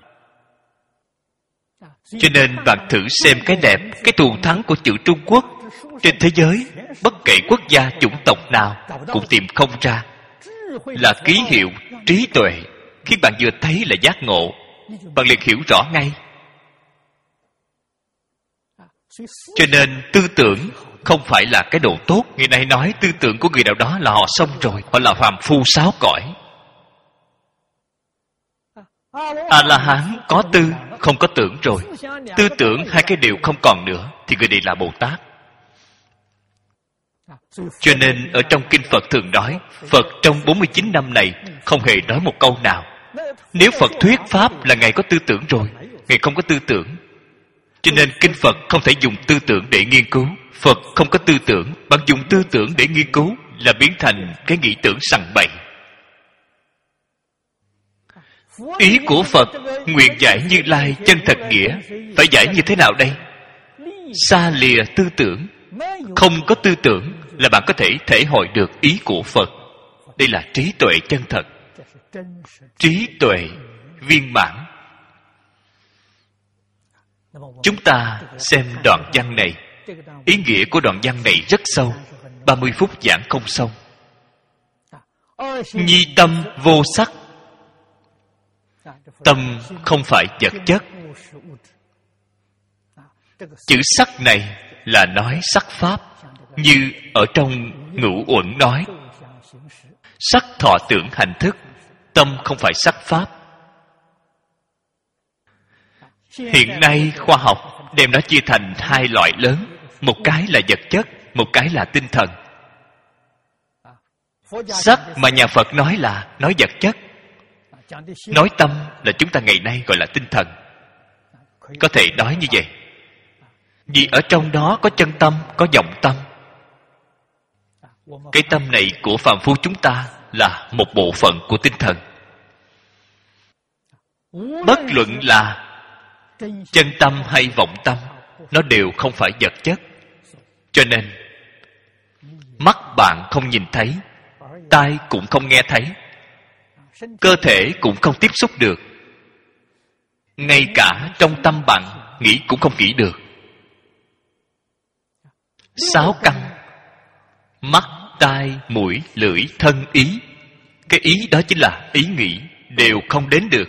Cho nên bạn thử xem cái đẹp, cái thù thắng của chữ Trung Quốc. Trên thế giới, bất kể quốc gia, chủng tộc nào cũng tìm không ra. Là ký hiệu trí tuệ. Khi bạn vừa thấy là giác ngộ, bạn liền hiểu rõ ngay. Cho nên tư tưởng không phải là cái đồ tốt. Người này nói tư tưởng của người nào đó là họ xong rồi, họ là phàm phu sáu cõi. A-la-hán có tư không có tưởng rồi. Tư tưởng hai cái đều không còn nữa thì người này là Bồ Tát. Cho nên ở trong kinh Phật thường nói, Phật trong bốn mươi chín năm này không hề nói một câu nào. Nếu Phật thuyết Pháp là Ngài có tư tưởng rồi, Ngài không có tư tưởng. Cho nên kinh Phật không thể dùng tư tưởng để nghiên cứu. Phật không có tư tưởng, bạn dùng tư tưởng để nghiên cứu là biến thành cái nghĩ tưởng sằng bậy. Ý của Phật, nguyện giải Như Lai chân thật nghĩa, phải giải như thế nào đây? Xa lìa tư tưởng. Không có tư tưởng là bạn có thể thể hội được ý của Phật. Đây là trí tuệ chân thật, trí tuệ viên mãn. Chúng ta xem đoạn văn này. Ý nghĩa của đoạn văn này rất sâu, ba mươi phút giảng không xong. Nhi tâm vô sắc. Tâm không phải vật chất. Chữ sắc này là nói sắc pháp, như ở trong Ngũ Uẩn nói, sắc thọ tưởng hành thức. Tâm không phải sắc pháp. Hiện nay khoa học đem nó chia thành hai loại lớn. Một cái là vật chất, một cái là tinh thần. Sắc mà nhà Phật nói là nói vật chất. Nói tâm là chúng ta ngày nay gọi là tinh thần. Có thể nói như vậy. Vì ở trong đó có chân tâm, có vọng tâm. Cái tâm này của phàm phu chúng ta là một bộ phận của tinh thần. Bất luận là chân tâm hay vọng tâm, nó đều không phải vật chất. Cho nên mắt bạn không nhìn thấy, tai cũng không nghe thấy, cơ thể cũng không tiếp xúc được, ngay cả trong tâm bạn nghĩ cũng không nghĩ được. Sáu căn: mắt, tai, mũi, lưỡi, thân, ý. Cái ý đó chính là ý nghĩ, đều không đến được.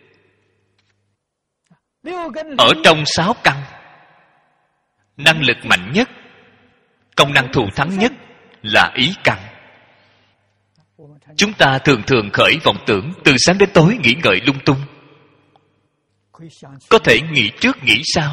Ở trong sáu căn, năng lực mạnh nhất, công năng thù thắng nhất là ý căn. Chúng ta thường thường khởi vọng tưởng, từ sáng đến tối nghĩ ngợi lung tung. Có thể nghĩ trước nghĩ sau,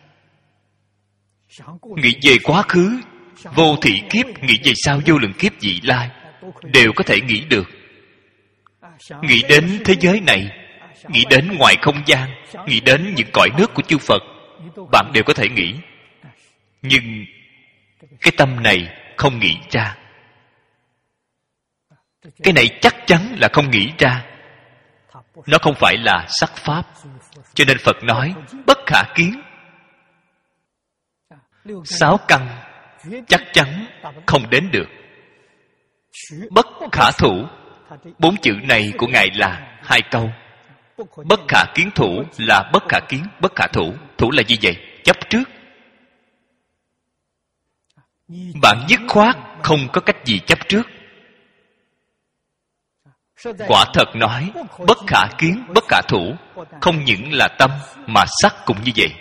nghĩ về quá khứ, vô thị kiếp, nghĩ về sau vô lượng kiếp vị lai, đều có thể nghĩ được. Nghĩ đến thế giới này, nghĩ đến ngoài không gian, nghĩ đến những cõi nước của chư Phật, bạn đều có thể nghĩ. Nhưng cái tâm này không nghĩ ra. Cái này chắc chắn là không nghĩ ra. Nó không phải là sắc pháp. Cho nên Phật nói bất khả kiến. Sáu căn chắc chắn không đến được. Bất khả thủ. Bốn chữ này của Ngài là hai câu. Bất khả kiến thủ là bất khả kiến, bất khả thủ. Thủ là gì vậy? Chấp trước. Bạn dứt khoát không có cách gì chấp trước. Quả thật nói bất khả kiến, bất khả thủ. Không những là tâm mà sắc cũng như vậy.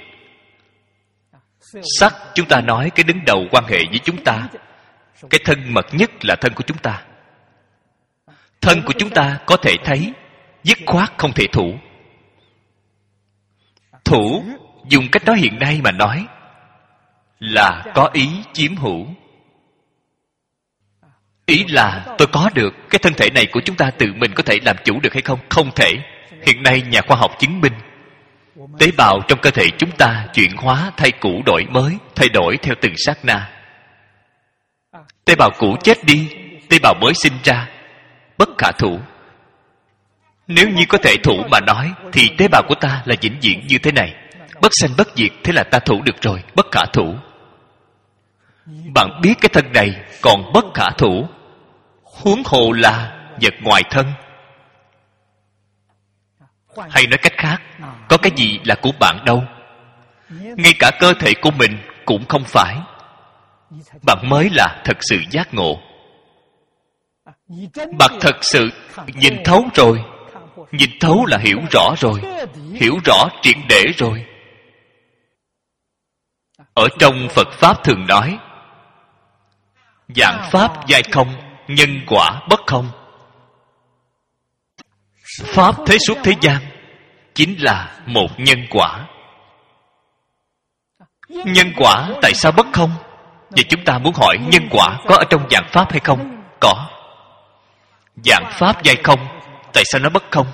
Sắc chúng ta nói cái đứng đầu quan hệ với chúng ta, cái thân mật nhất là thân của chúng ta. Thân của chúng ta có thể thấy, dứt khoát không thể thủ. Thủ, dùng cách nói hiện nay mà nói, là có ý chiếm hữu. Ý là tôi có được cái thân thể này của chúng ta, tự mình có thể làm chủ được hay không? Không thể. Hiện nay nhà khoa học chứng minh tế bào trong cơ thể chúng ta chuyển hóa, thay cũ đổi mới, thay đổi theo từng sát na. Tế bào cũ chết đi, tế bào mới sinh ra. Bất khả thủ. Nếu như có thể thủ mà nói, thì tế bào của ta là vĩnh viễn như thế này, bất sanh bất diệt, thế là ta thủ được rồi. Bất khả thủ. Bạn biết cái thân này còn bất khả thủ, huống hồ là vật ngoài thân. Hay nói cách khác, có cái gì là của bạn đâu. Ngay cả cơ thể của mình cũng không phải. Bạn mới là thật sự giác ngộ. Bạn thật sự nhìn thấu rồi. Nhìn thấu là hiểu rõ rồi. Hiểu rõ triệt để rồi. Ở trong Phật Pháp thường nói vạn pháp giai không, nhân quả bất không. Pháp thế suốt thế gian, chính là một nhân quả. Nhân quả tại sao bất không? Vậy chúng ta muốn hỏi nhân quả có ở trong vạn pháp hay không? Có. Vạn pháp giai không, tại sao nó bất không?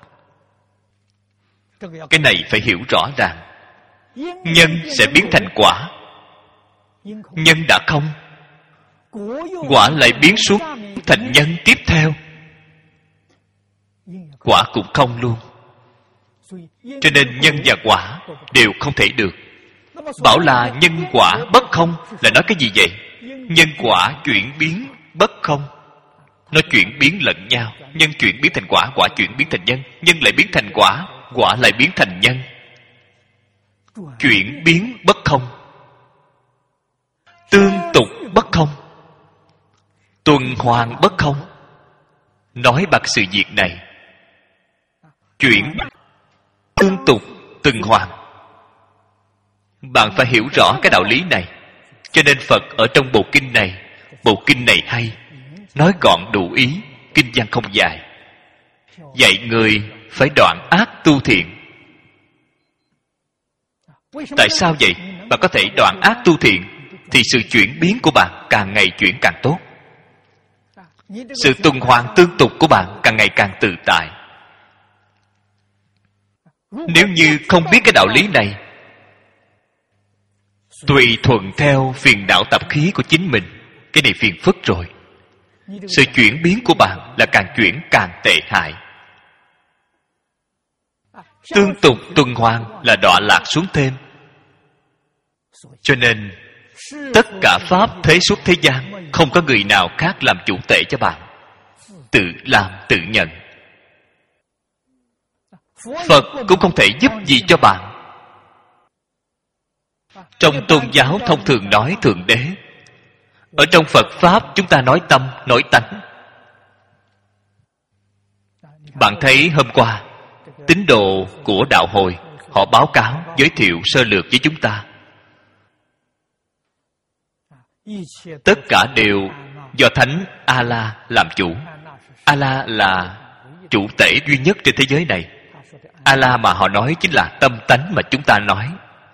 Cái này phải hiểu rõ ràng. Nhân sẽ biến thành quả. Nhân đã không, quả lại biến xuống thành nhân tiếp theo. Quả cũng không luôn. Cho nên nhân và quả đều không thể được. Bảo là nhân quả bất không là nói cái gì vậy? Nhân quả chuyển biến bất không. Nó chuyển biến lẫn nhau. Nhân chuyển biến thành quả, quả chuyển biến thành nhân. Nhân lại biến thành quả, quả lại biến thành nhân. Chuyển biến bất không, tương tục bất không, tuần hoàn bất không. Nói bằng sự việc này, chuyển tương tục tuần hoàn. Bạn phải hiểu rõ cái đạo lý này. Cho nên Phật ở trong bộ kinh này, bộ kinh này hay, nói gọn đủ ý, kinh văn không dài, dạy người phải đoạn ác tu thiện. Tại sao vậy? Bạn có thể đoạn ác tu thiện thì sự chuyển biến của bạn càng ngày chuyển càng tốt. Sự tuần hoàn tương tục của bạn càng ngày càng tự tại. Nếu như không biết cái đạo lý này, tùy thuận theo phiền não tập khí của chính mình, cái này phiền phức rồi. Sự chuyển biến của bạn là càng chuyển càng tệ hại. Tương tục tuần hoàn là đọa lạc xuống thêm. Cho nên tất cả pháp thế xuất thế gian, không có người nào khác làm chủ tể cho bạn. Tự làm tự nhận. Phật cũng không thể giúp gì cho bạn. Trong tôn giáo thông thường nói Thượng Đế. Ở trong Phật Pháp chúng ta nói tâm, nói tánh. Bạn thấy hôm qua tín đồ của đạo hồi họ báo cáo, giới thiệu sơ lược với chúng ta. Tất cả đều do Thánh A-la làm chủ. A-la là chủ tể duy nhất trên thế giới này. A-la mà họ nói chính là tâm tánh mà chúng ta nói.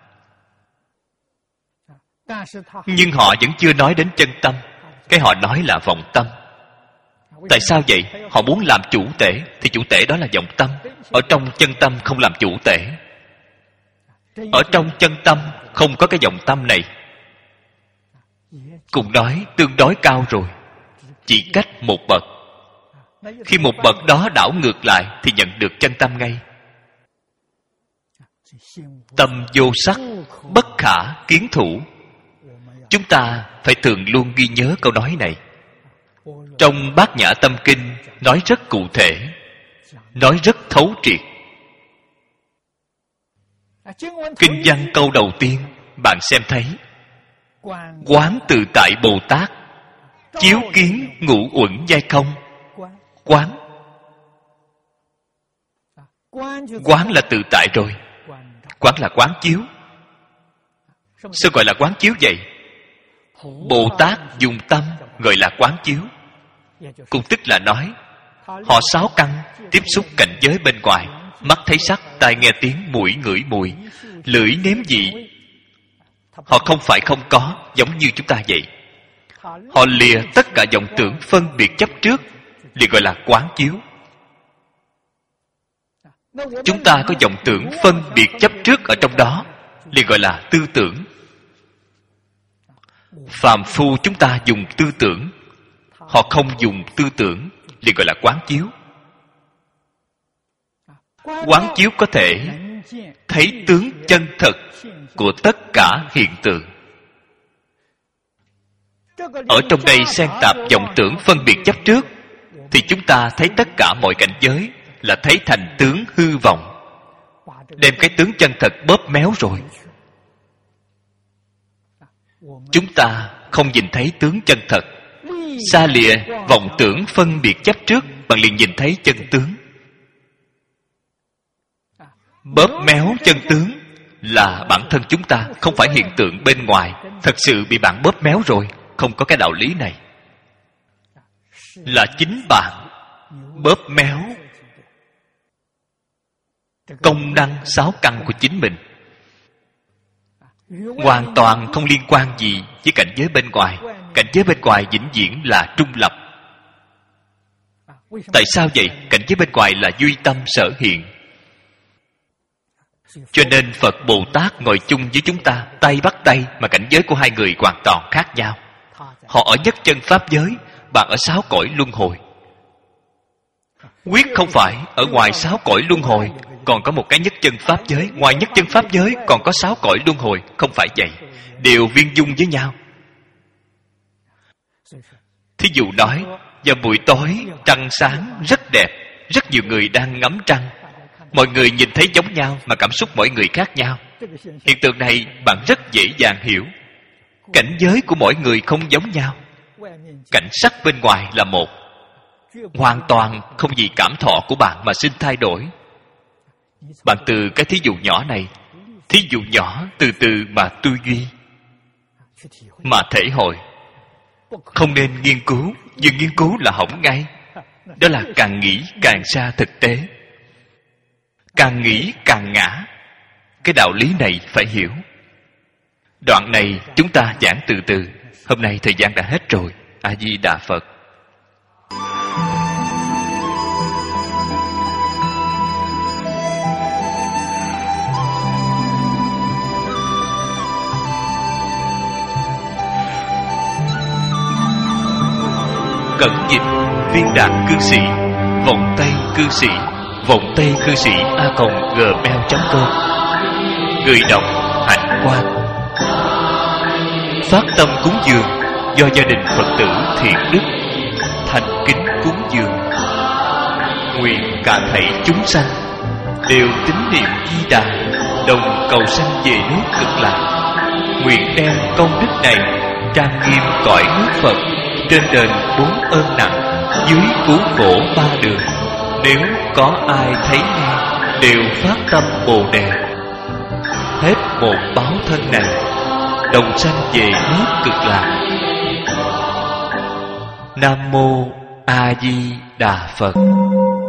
Nhưng họ vẫn chưa nói đến chân tâm. Cái họ nói là vọng tâm. Tại sao vậy? Họ muốn làm chủ tể, thì chủ tể đó là vọng tâm. Ở trong chân tâm không làm chủ tể. Ở trong chân tâm không có cái vọng tâm này. Cùng nói tương đối cao rồi, chỉ cách một bậc. Khi một bậc đó đảo ngược lại thì nhận được chân tâm ngay. Tâm vô sắc, bất khả kiến thủ. Chúng ta phải thường luôn ghi nhớ câu nói này. Trong Bát Nhã Tâm Kinh nói rất cụ thể, nói rất thấu triệt. Kinh văn câu đầu tiên bạn xem thấy: Quán tự tại Bồ Tát, chiếu kiến ngũ uẩn giai không. Quán Quán là tự tại rồi. Quán là quán chiếu. Sao gọi là quán chiếu vậy? Bồ Tát dùng tâm gọi là quán chiếu. Cũng tức là nói họ sáu căn tiếp xúc cảnh giới bên ngoài. Mắt thấy sắc, tai nghe tiếng, mũi ngửi mùi, lưỡi nếm vị. Họ không phải không có, giống như chúng ta vậy. Họ lìa tất cả vọng tưởng phân biệt chấp trước, liền gọi là quán chiếu. Chúng ta có vọng tưởng phân biệt chấp trước ở trong đó, liền gọi là tư tưởng. Phàm phu chúng ta dùng tư tưởng, họ không dùng tư tưởng, liền gọi là quán chiếu. Quán chiếu có thể thấy tướng chân thật của tất cả hiện tượng. Ở trong đây xen tạp vọng tưởng phân biệt chấp trước, thì chúng ta thấy tất cả mọi cảnh giới là thấy thành tướng hư vọng, đem cái tướng chân thật bóp méo rồi. Chúng ta không nhìn thấy tướng chân thật, xa lìa vọng tưởng phân biệt chấp trước, bạn liền nhìn thấy chân tướng. Bóp méo chân tướng là bản thân chúng ta, không phải hiện tượng bên ngoài. Thật sự bị bạn bóp méo rồi. Không có cái đạo lý này. Là chính bạn bóp méo công năng sáu căn của chính mình, hoàn toàn không liên quan gì với cảnh giới bên ngoài. Cảnh giới bên ngoài vĩnh viễn là trung lập. Tại sao vậy? Cảnh giới bên ngoài là duy tâm sở hiện. Cho nên Phật Bồ Tát ngồi chung với chúng ta, tay bắt tay, mà cảnh giới của hai người hoàn toàn khác nhau. Họ ở nhất chân pháp giới, bạn ở sáu cõi luân hồi. Quyết không phải ở ngoài sáu cõi luân hồi còn có một cái nhất chân pháp giới, ngoài nhất chân pháp giới còn có sáu cõi luân hồi. Không phải vậy, đều viên dung với nhau. Thí dụ nói, vào buổi tối trăng sáng rất đẹp, rất nhiều người đang ngắm trăng. Mọi người nhìn thấy giống nhau mà cảm xúc mỗi người khác nhau. Hiện tượng này bạn rất dễ dàng hiểu. Cảnh giới của mỗi người không giống nhau. Cảnh sắc bên ngoài là một, hoàn toàn không vì cảm thọ của bạn mà sinh thay đổi. Bạn từ cái thí dụ nhỏ này, thí dụ nhỏ từ từ mà tư duy, mà thể hội. Không nên nghiên cứu, nhưng nghiên cứu là hỏng ngay. Đó là càng nghĩ càng xa thực tế, càng nghĩ càng ngã. Cái đạo lý này phải hiểu. Đoạn này chúng ta giảng từ từ. Hôm nay thời gian đã hết rồi. A Di Đà Phật. Cẩn dịch viên đạn cư sĩ, vọng tây cư sĩ, vọng tây cư sĩ a còng gmail chấm com. Người đọc Hạnh Quang. Phát tâm cúng dường do gia đình Phật tử Thiện Đức thành kính cúng dường. Nguyện cả thảy chúng sanh đều tín niệm Di Đà, đồng cầu sanh về nước Cực Lạc. Nguyện đem công đức này trang nghiêm cõi nước Phật, trên đền bốn ơn nặng, dưới cứu khổ ba đường. Nếu có ai thấy nghe, đều phát tâm Bồ Đề. Hết một báo thân này, đồng sanh về nước Cực Lạc. Nam Mô A Di Đà Phật.